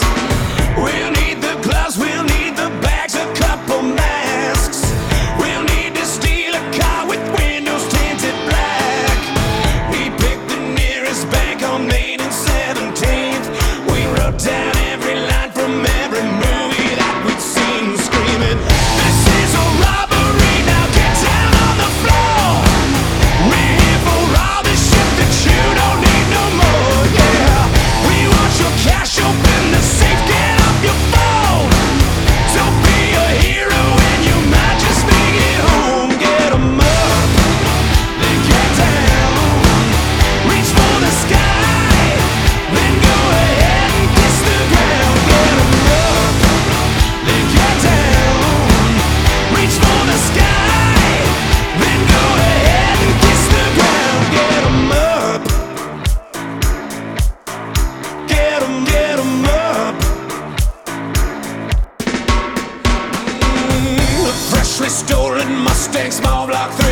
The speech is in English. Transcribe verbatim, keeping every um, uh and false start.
We'll need the gloves, we'll need the bags, a couple masks. We'll need to steal a car with windows tinted black. We picked the nearest bank on Main and seventeenth. We wrote down every line from every movie that we'd seen, screaming, "This is a robbery, now get down on the floor. We're here for all the shit that you don't need no more, yeah. We want your cash, open the safe, get off your phone. Don't be a hero and you might just make it home. Get 'em up, then get down. Reach for the sky, then go ahead and kiss the ground. Get 'em up, then get down. Reach for the sky, then go ahead and kiss the ground. Get 'em up. Get 'em, get 'em up. Mm, a freshly stolen Mustang, small block three.